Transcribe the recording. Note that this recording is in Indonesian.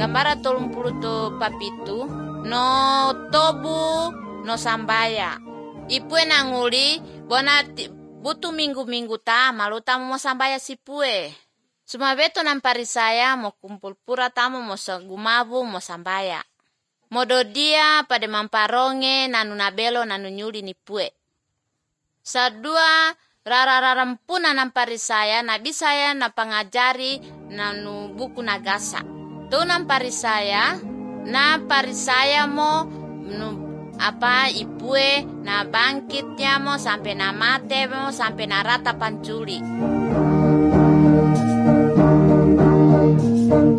gambara 30 to papitu no tobu no sambaya. Ipue nanguli bona butuh minggu-minggu maluta mo sambaya sipue. Suma beto nampari saya mo kumpul pura tamu mo gumabu mo sambaya. Modo dia pada mamparonge nanu nabelo nanu nyuli nipue. Sadua rara-rarampuna nampari saya nabi saya na pangajari nanu buku nagasa. Tu nampari saya na pari saya mo ipue na bangkitnya mo sampai na mate mo sampai na rata panculi.